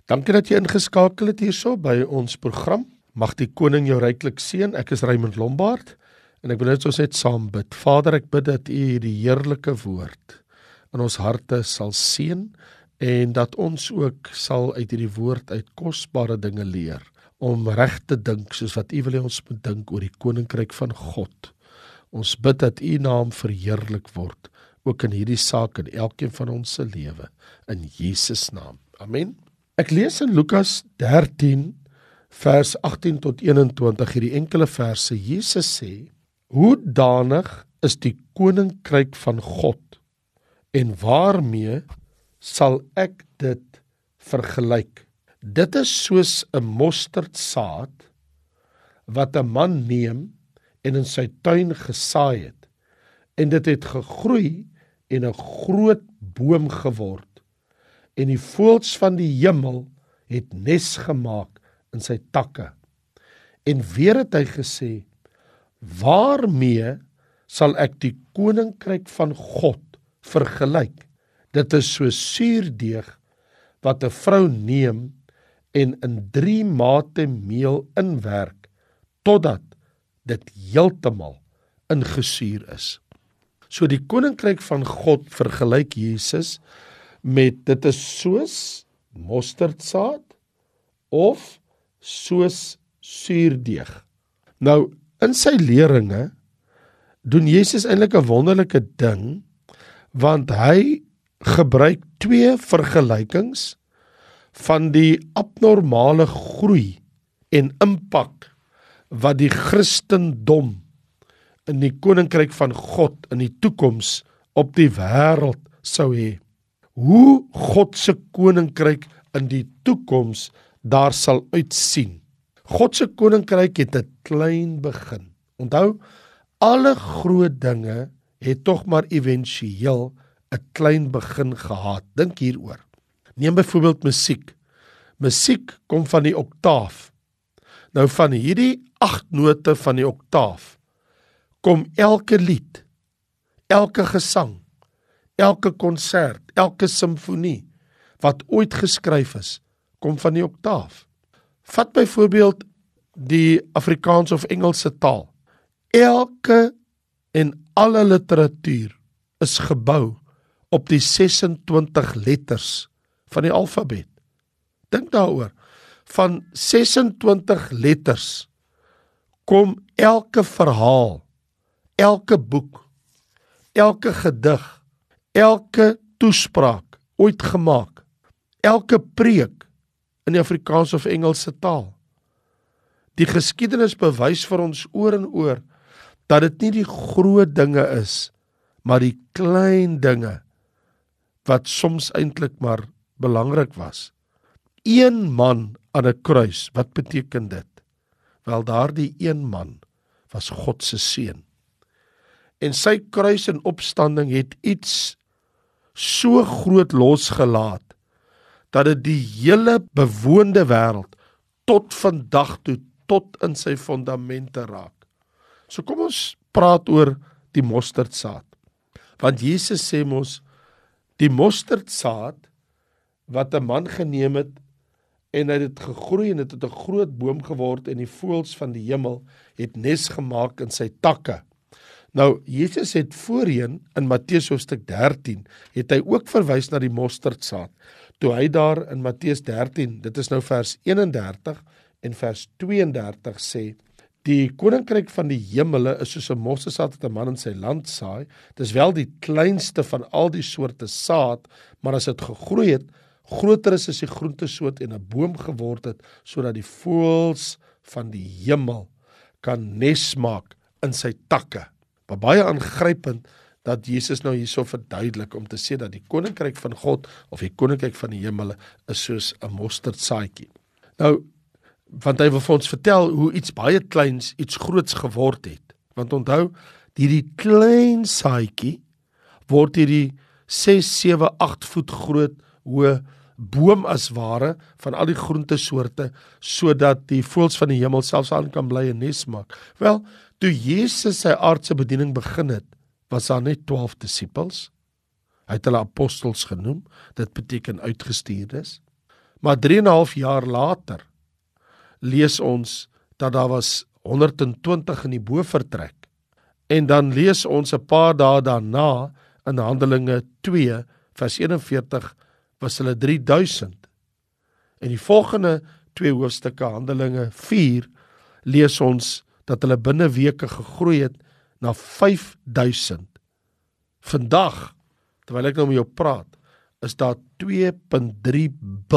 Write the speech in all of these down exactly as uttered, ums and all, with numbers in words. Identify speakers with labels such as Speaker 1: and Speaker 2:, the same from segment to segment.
Speaker 1: Dankie dat jy ingeskakel het hierso by ons program. Mag die Koning jou ryklik seën. Ek is Raymond Lombard en ek wil net ons net saam bid. Vader, ek bid dat U hierdie heerlike woord in ons harte sal seën en dat ons ook sal uit hierdie woord uit kosbare dinge leer om reg te dink soos wat U wil hê ons moet dink oor die koninkryk van God. Ons bid dat U naam verheerlik word, ook in hierdie saak in elkeen van ons se lewe, in Jesus naam. Amen. Ek lees in Lukas dertien vers agttien tot eenentwintig hierdie enkele verse. Jesus sê: "Hoe danig is die koninkryk van God en waarmee sal ek dit vergelyk? Dit is soos 'n mosterdsaad wat 'n man neem en in sy tuin gesaai het, en dit het gegroei en 'n groot boom geword, en die voëls van die hemel het nes gemaak in sy takke." En weer het hy gesê: "Waarmee sal ek die koninkryk van God vergelyk? Dit is so suurdeeg wat 'n vrou neem en in drie mate meel inwerk, totdat dit heeltemal ingesuur is." So die koninkryk van God vergelyk Jesus met, dit is soos mosterdsaad of soos suurdeeg. Nou, in sy leringe doen Jesus eintlik 'n wonderlike ding, want hy gebruik twee vergelykings van die abnormale groei en impak wat die Christendom in die koninkryk van God in die toekoms op die wêreld sou hê. Hoe God se koninkryk in die toekoms daar sal uitsien. God se koninkryk het 'n klein begin. Onthou, alle groot dinge het tog maar éventueel 'n klein begin gehad. Dink hieroor. Neem byvoorbeeld musiek. Musiek kom van die oktaaf. Nou van hierdie agt note van die oktaaf kom elke lied, elke gesang, elke konsert, elke simfonie wat ooit geskryf is, kom van die oktaaf. Vat byvoorbeeld die Afrikaans of Engelse taal. Elke en alle literatuur is gebou op die sesentwintig letters van die alfabet. Dink daaroor. Van sesentwintig letters kom elke verhaal, elke boek, elke gedig, elke toespraak ooit gemaak, elke preek in die Afrikaans of Engelse taal. Die geskiedenis bewys vir ons oor en oor dat dit nie die groot dinge is, maar die klein dinge wat soms eintlik maar belangrik was. Een man aan 'n kruis, wat beteken dit? Wel, daardie een man was God se seun. En sy kruis en opstanding het iets so groot losgelaat, dat dit die hele bewoonde wêreld tot vandag toe, tot in sy fondamente raak. So kom ons praat oor die mosterdsaad. Want Jesus sê mos, die mosterdsaad wat 'n man geneem het en hy het gegroei en dit het 'n groot boom geword en die voëls van die hemel het nes gemaak in sy takke. Nou, Jesus het voorheen in Matteus hoofstuk dertien, het hy ook verwys na die mosterdsaad. Toe hy daar in Matteus dertien, dit is nou vers eenendertig en vers tweeëndertig sê, die koninkryk van die hemele is soos 'n mosterdsaad wat 'n man in sy land saai. Dis wel die kleinste van al die soorte saad, maar as dit gegroei het, groter is as die groentesoort en 'n boom geword het, sodat die voëls van die hemel kan nes maak in sy takke. Maar baie aangrypend dat Jesus nou hierso verduidelik om te sê dat die koninkryk van God of die koninkryk van die hemele is soos 'n mosterdsaadjie. Nou, want hy wil vir ons vertel hoe iets baie kleins iets groots geword het. Want onthou, hierdie klein saadjie word hierdie ses, sewe, agt voet groot hoë boom as ware van al die groentesoorte, sodat die voëls van die hemel selfs aan kan bly en nes maak. Wel, toe Jesus sy aardse bediening begin het, was daar net twaalf disippels. Hy het hulle apostels genoem, dit beteken uitgestuurdes. Maar drie en 'n half jaar later lees ons dat daar was honderd en twintig in die bovertrek. En dan lees ons 'n paar dae daarna in Handelinge twee vers eenenveertig was hulle drie duisend. En die volgende twee hoofstukke Handelinge vier lees ons dat hulle binne weke gegroei het na vyf duisend. Vandag, terwyl ek nou met jou praat, is daar twee komma drie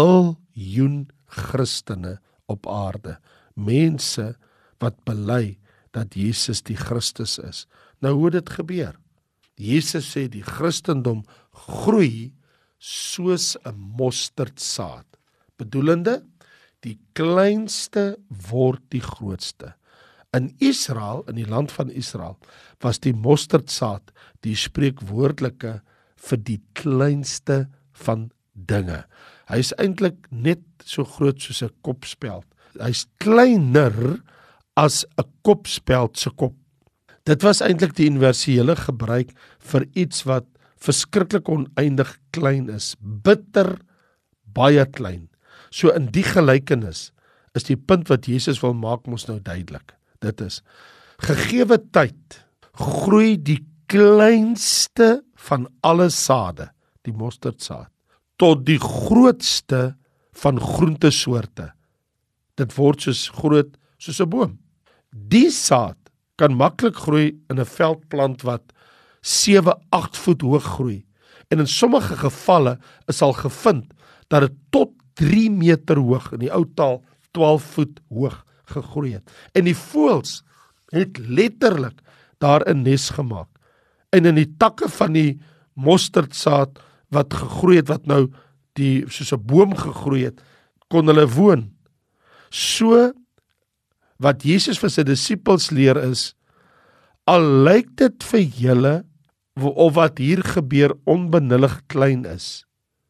Speaker 1: biljoen Christene op aarde. Mense wat bely dat Jesus die Christus is. Nou hoe dit gebeur? Jesus sê die Christendom groei soos 'n mosterdsaad. Bedoelende, die kleinste word die grootste. In Israel, in die land van Israel, was die mosterdsaad die spreekwoordelike vir die kleinste van dinge. Hy is eintlik net so groot soos 'n kopspeld. Hy's kleiner as 'n kopspeld se kop. Dit was eintlik die universele gebruik vir iets wat verskriklik oneindig klein is, bitter baie klein. So in die gelykenis is die punt wat Jesus wil maak mos nou duidelik. Dit is, gegeewe tyd groei die kleinste van alle sade, die mosterdsaad, tot die grootste van groentesoorte. Dit word soos groot soos 'n boom. Die saad kan maklik groei in 'n veldplant wat sewe, agt voet hoog groei. En in sommige gevalle is al gevind dat dit tot drie meter hoog, in die ou taal twaalf voet hoog gegroei het. En die voëls het letterlik daar 'n nes gemaak. En in die takke van die mosterdsaad wat gegroei het, wat nou die soos 'n boom gegroei het, kon hulle woon. So wat Jesus vir sy disippels leer is, al lyk dit vir julle of wat hier gebeur onbenullig klein is,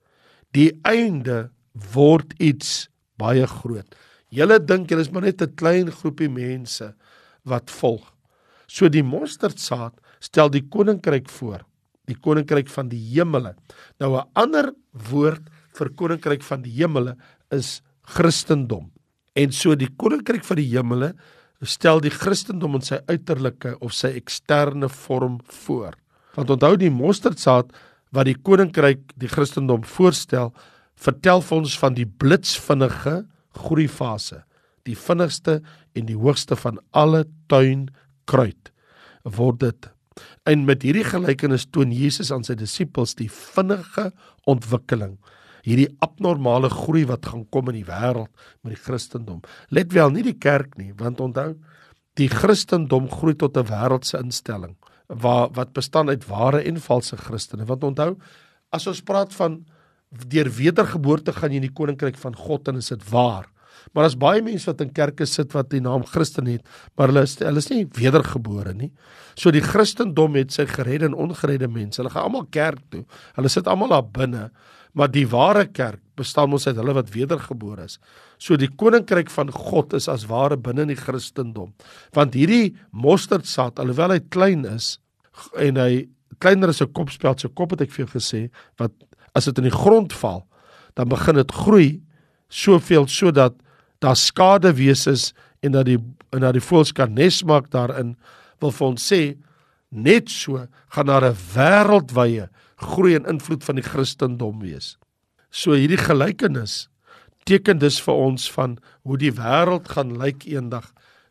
Speaker 1: die einde word iets baie groot. Julle dink julle is maar net 'n klein groepie mense wat volg. So die mosterdsaad stel die koninkryk voor, die koninkryk van die hemele. Nou 'n ander woord vir koninkryk van die hemele is Christendom. En so die koninkryk van die hemele stel die Christendom in sy uiterlike of sy eksterne vorm voor. Want onthou die mosterdsaad wat die koninkryk die Christendom voorstel, vertel vir ons van die blitsvinnige groeifase, die vinnigste en die hoogste van alle tuinkruid word dit. En met hierdie gelykenis toon Jesus aan sy disippels die vinnige ontwikkeling, hierdie abnormale groei wat gaan kom in die wêreld met die Christendom. Let wel, nie die kerk nie, want onthou, die Christendom groei tot 'n wêreldse instelling, waar, wat bestaan uit ware en valse Christene. Want onthou, as ons praat van deur wedergeboorte gaan jy in die koninkryk van God, en is dit waar. Maar as baie mense wat in kerke sit wat die naam Christen het, maar hulle is, hulle is nie wedergebore nie. So die Christendom het sy geredde en ongeredde mense. Hulle gaan almal kerk toe. Hulle sit almal daar binne. Maar die ware kerk bestaan ons uit hulle wat wedergebore is. So die koninkryk van God is as ware binne in die Christendom. Want hierdie mosterdsaad, alhoewel hy klein is, en hy kleiner as 'n kopspeld, so kop het ek vir jou gesê, wat as dit in die grond val, dan begin dit groei soveel sodat daar skade wees is en dat die en dat die voëls kan nes maak daarin, wil vir ons sê, net so gaan daar 'n wêreldwye groei en invloed van die Christendom wees. So hierdie gelykenis teken dus vir ons van hoe die wêreld gaan lyk eendag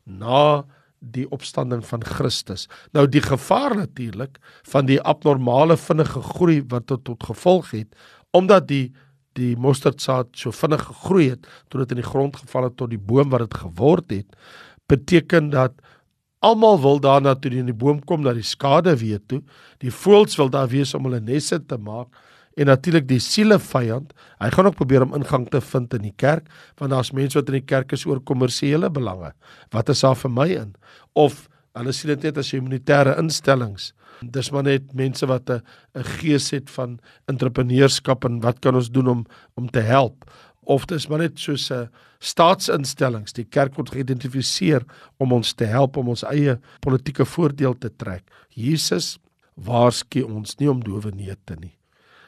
Speaker 1: na die opstanding van Christus. Nou die gevaar natuurlik van die abnormale vinnige groei wat dit tot gevolg het, omdat die die mosterdsaad so vinnig gegroei het, tot dit in die grond geval het tot die boom wat dit geword het, beteken dat almal wil daarna toe die in die boom kom, na die skade weer toe, die voëls wil daar wees om hulle nesse te maak, en natuurlik die sielevyand, hy gaan ook probeer om ingang te vind in die kerk, want daar's mense wat in die kerk is oor kommersiële belange, wat is daar vir my in? Of, hulle sien dit net as humanitêre instellings, dis maar net mense wat 'n 'n gees het van entrepreneurskap en wat kan ons doen om om te help, of dis maar net soos 'n staatsinstellings, die kerk word geïdentifiseer om ons te help om ons eie politieke voordeel te trek. Jesus waarsku ons nie om dowe neute nie.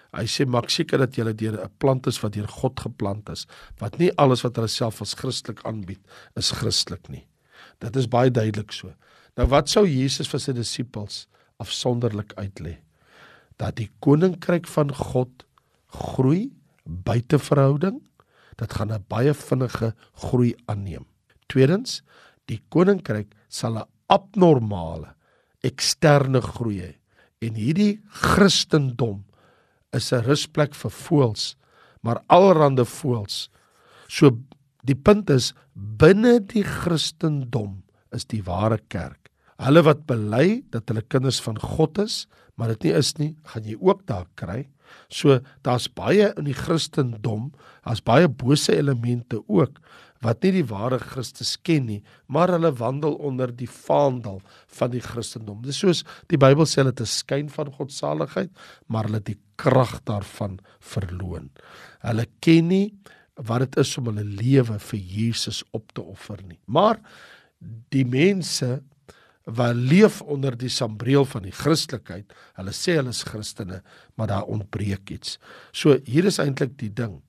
Speaker 1: Hy sê, maak seker dat julle deur 'n plant is wat deur God geplant is, wat nie alles wat hulle self as Christelik aanbied, is Christelik nie. Dit is baie duidelik so. Nou wat sou Jesus vir sy disippels afsonderlik uitlê? Dat die koninkryk van God groei buite verhouding, dit gaan 'n baie vinnige groei aanneem. Tweedens, die koninkryk sal 'n abnormale, eksterne groei hê. En hierdie Christendom is 'n rusplek vir voëls, maar allerhande voëls. So die punt is, binne die Christendom is die ware kerk. Hulle wat bely dat hulle kinders van God is, maar dit nie is nie, gaan jy ook daar kry. So daar's baie in die Christendom, daar's baie bose elemente ook, wat nie die ware Christus ken nie, maar hulle wandel onder die vaandel van die Christendom. Dis soos die Bybel sê, hulle het 'n skyn van godsaligheid, maar hulle het die krag daarvan verloon. Hulle ken nie wat dit is om hulle lewe vir Jesus op te offer nie. Maar die mense wat leef onder die sambreel van die Christelikheid, hulle sê hulle is Christene, maar daar ontbreek iets. So hier is eintlik die ding.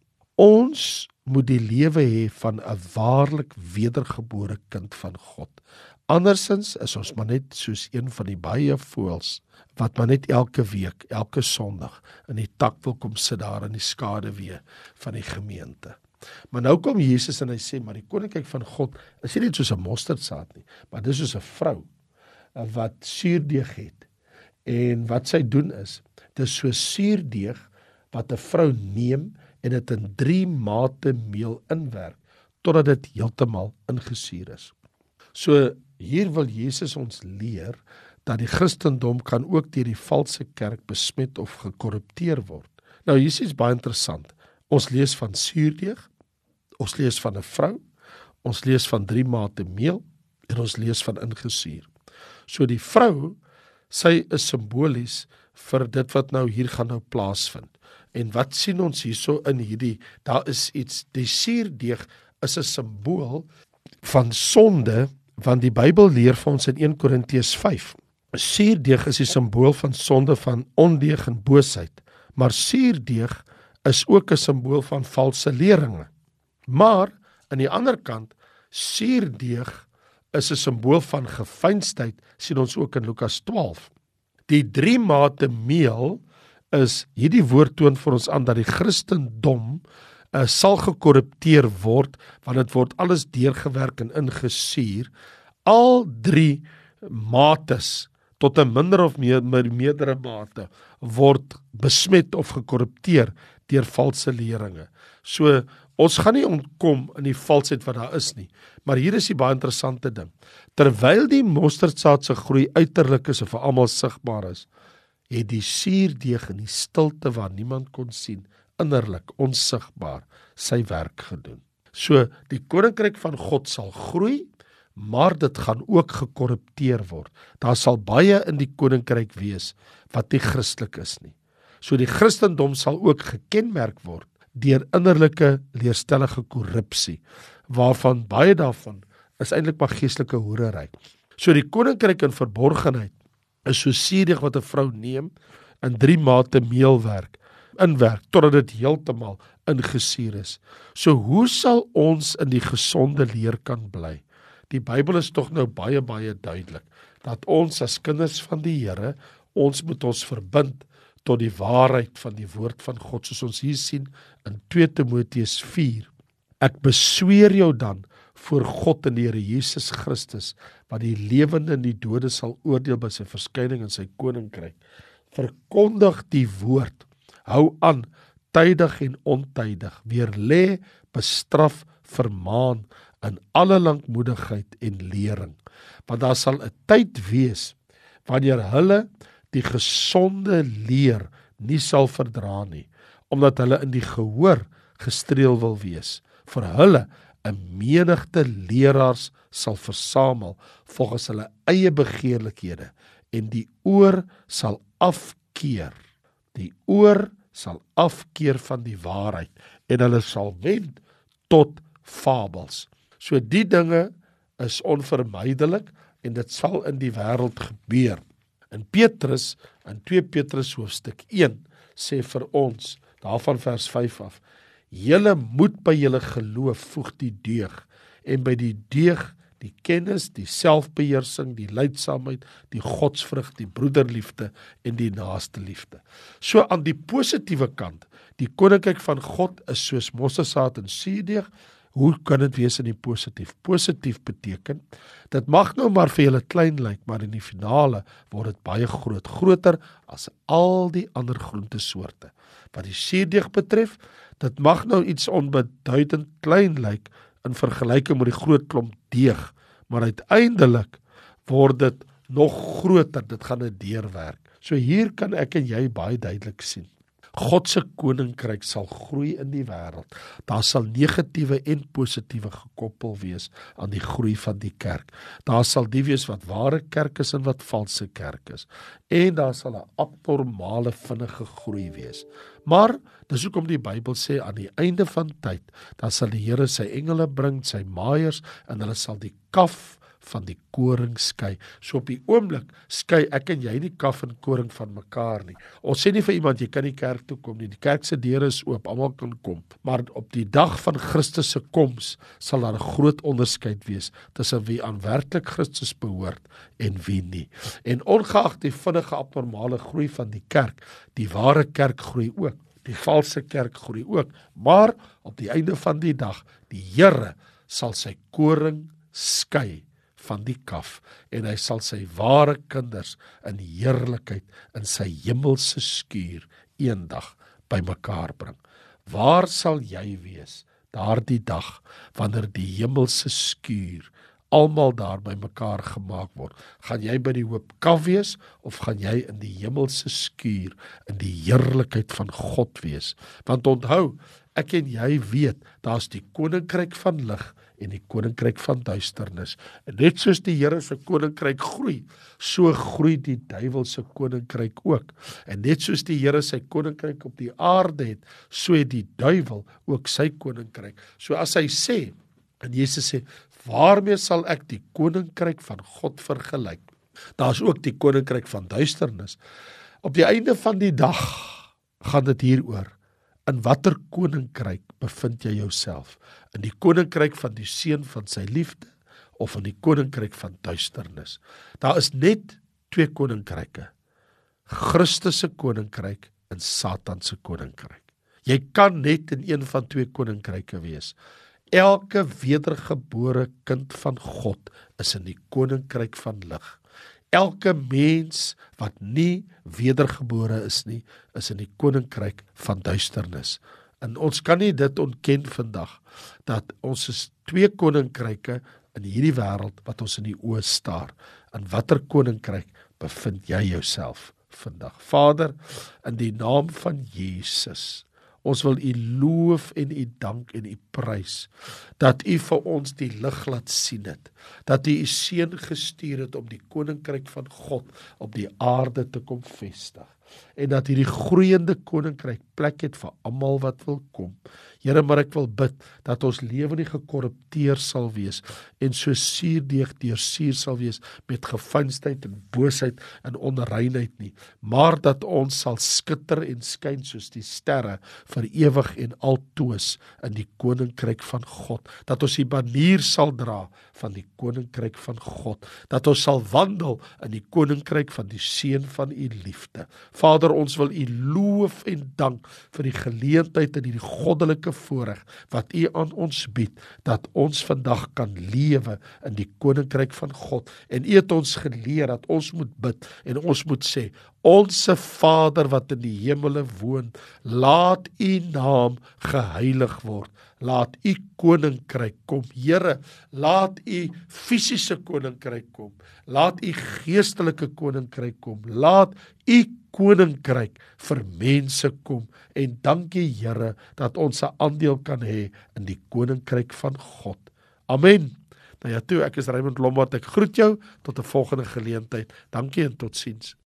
Speaker 1: Ons moet die lewe hê van 'n waarlik wedergebore kind van God. Andersins is ons maar net soos een van die baie voëls, wat maar net elke week, elke Sondag, in die tak wil kom sit daar in die skaduwee van die gemeente. Maar nou kom Jesus en hy sê, maar die koninkryk van God is nie net soos 'n mosterdsaad nie, maar dis soos 'n vrou wat suurdeeg het. En wat sy doen is, dis so suurdeeg wat 'n vrou neem en dit in drie mate meel inwerk, totdat dit heeltemal ingesuur is. So hier wil Jesus ons leer, dat die Christendom kan ook deur die valse kerk besmet of gekorrupteer word. Nou hier is iets baie interessant. Ons lees van suurdeeg, ons lees van 'n vrou, ons lees van drie mate meel, en ons lees van ingesuur. So die vrou, sy is simbolies vir dit wat nou hier gaan nou plaasvind. En wat sien ons hierso in hierdie, daar is iets, die suurdeeg is 'n simbool van sonde, want die Bybel leer vir ons in een Korintiërs vyf. Suurdeeg is die simbool van sonde, van ondeug en boosheid, maar suurdeeg is ook 'n simbool van valse leringe. Maar, aan die ander kant, suurdeeg is 'n simbool van geveinsdheid, sien ons ook in Lukas twaalf. Die drie mate meel is, hierdie woord toon vir ons aan dat die Christendom uh, sal gekorrupteer word, want dit word alles deurgewerk en ingesuur. Al drie mates, tot 'n minder of meer, meerdere mate, word besmet of gekorrupteer deur valse leringe. So, ons gaan nie ontkom in die valsheid wat daar is nie. Maar hier is die baie interessante ding. Terwyl die mosterdsaad se groei uiterlik is en vir almal sigbaar is, het die suurdeeg in die stilte waar niemand kon sien, innerlik, onsigbaar, sy werk gedoen. So, die koninkryk van God sal groei, maar dit gaan ook gekorrupteer word. Daar sal baie in die koninkryk wees wat nie Christelik is nie. So die Christendom sal ook gekenmerk word deur innerlike leerstellige korrupsie, waarvan baie daarvan is eintlik maar geestelike hoerery. So die koninkryk in verborgenheid is so suurdeeg wat 'n vrou neem in drie mate meel werk, inwerk, totdat dit heeltemal ingesuur is. So hoe sal ons in die gesonde leer kan bly? Die Bybel is tog nou baie, baie duidelik, dat ons as kinders van die Here, ons moet ons verbind tot die waarheid van die woord van God, soos ons hier sien in twee Timoteus vier. Ek besweer jou dan voor God en die Here Jesus Christus, wat die lewende en die dode sal oordeel by sy verskyning in sy koninkryk. Verkondig die woord, hou aan, tydig en ontydig, weerlê, bestraf, vermaan, in alle lankmoedigheid en lering. Want daar sal 'n tyd wees, wanneer hulle die gesonde leer nie sal verdra nie, omdat hulle in die gehoor gestreel wil wees. Vir hulle 'n menigte leraars sal versamel, volgens hulle eie begeerlikhede, en die oor sal afkeer. Die oor sal afkeer van die waarheid, en hulle sal wend tot fabels. So die dinge is onvermydelik, en dit sal in die wêreld gebeur. In Petrus, in twee Petrus hoofstuk een, sê vir ons, daarvan vers vyf af, julle moet by julle geloof voeg die deug, en by die deug die kennis, die selfbeheersing, die lydsaamheid, die godsvrug, die broederliefde en die naaste liefde. So aan die positiewe kant, die koninkryk van God is soos mosselsaad en suurdeeg. Hoe kan dit wees in die positief? Positief beteken, dit mag nou maar vir julle klein lyk, maar in die finale word dit baie groot, groter as al die ander groentesoorte. Wat die suurdeeg betref, dit mag nou iets onbeduidend klein lyk in vergelyking met die groot klomp deeg, maar uiteindelik word dit nog groter, dit gaan 'n deurwerk. So hier kan ek en jy baie duidelik sien. God se koninkryk sal groei in die wêreld. Daar sal negatiewe en positiewe gekoppel wees aan die groei van die kerk. Daar sal die wees wat ware kerk is en wat valse kerk is. En daar sal 'n abnormale vinnige groei wees. Maar dis hoekom die Bybel sê aan die einde van tyd, dan sal die Here sy engele bring, sy maaiers, en hulle sal die kaf van die koring skei. So op die oomblik skei ek en jy nie kaf en koring van mekaar nie. Ons sê nie vir iemand, jy kan nie kerk toe kom nie, die kerk se deure is oop, almal kan kom. Maar op die dag van Christus se koms sal daar 'n groot onderskeid wees tussen wie aan werklik Christus behoort en wie nie. En ongeag die vinnige abnormale groei van die kerk, die ware kerk groei ook, die valse kerk groei ook, maar op die einde van die dag, die Here sal sy koring skei van die kaf, en hy sal sy ware kinders in heerlikheid in sy hemelse skuur eendag bymekaar bring. Waar sal jy wees daardie dag wanneer die hemelse skuur almal daar bymekaar gemaak word? Gaan jy by die hoop kaf wees of gaan jy in die hemelse skuur in die heerlikheid van God wees? Want onthou, ek en jy weet, daar's die koninkryk van lig en die koninkryk van duisternis. En net soos die Here se koninkryk groei, so groei die duiwel se koninkryk ook. En net soos die Here sy koninkryk op die aarde het, so het die duiwel ook sy koninkryk. So as hy sê, en Jesus sê, waarmee sal ek die koninkryk van God vergelyk? Daar's ook die koninkryk van duisternis. Op die einde van die dag gaan dit hieroor. In watter koninkryk bevind jy jouself? In die koninkryk van die seun van sy liefde of in die koninkryk van duisternis? Daar is net twee koninkryke. Christus se koninkryk en Satan se koninkryk. Jy kan net in een van twee koninkryke wees. Elke wedergebore kind van God is in die koninkryk van lig. Elke mens wat nie wedergebore is nie, is in die koninkryk van duisternis. En ons kan nie dit ontken vandag, dat ons is twee koninkryke in hierdie wêreld wat ons in die oë staar. In watter koninkryk bevind jy jouself vandag? Vader, in die naam van Jesus, ons wil U loof en U dank en U prys, dat U vir ons die lig laat sien het, dat U U seun gestuur het om die koninkryk van God op die aarde te kom vestig, en dat hierdie groeiende koninkryk plek het vir almal wat wil kom. Here, maar ek wil bid dat ons lewe nie gekorrupteer sal wees en so suurdeeg deur suur sal wees met geveinsdheid en boosheid en onreinheid nie, maar dat ons sal skitter en skyn soos die sterre vir ewig en altoos in die koninkryk van God, dat ons die banier sal dra van die koninkryk van God, dat ons sal wandel in die koninkryk van die seun van U liefde. Vader, ons wil U loof en dank vir die geleentheid en die goddelike voorreg wat U aan ons bied, dat ons vandag kan lewe in die koninkryk van God. En U het ons geleer dat ons moet bid en ons moet sê, Onse Vader wat in die hemele woon, laat U naam geheilig word. Laat U koninkryk kom. Here, laat U fisiese koninkryk kom. Laat U geestelike koninkryk kom. Laat U koninkryk vir mense kom. En dankie Here dat ons 'n aandeel kan hê in die koninkryk van God. Amen. Nou ja toe, ek is Raymond Lombard. Ek groet jou tot 'n volgende geleentheid. Dankie en totsiens.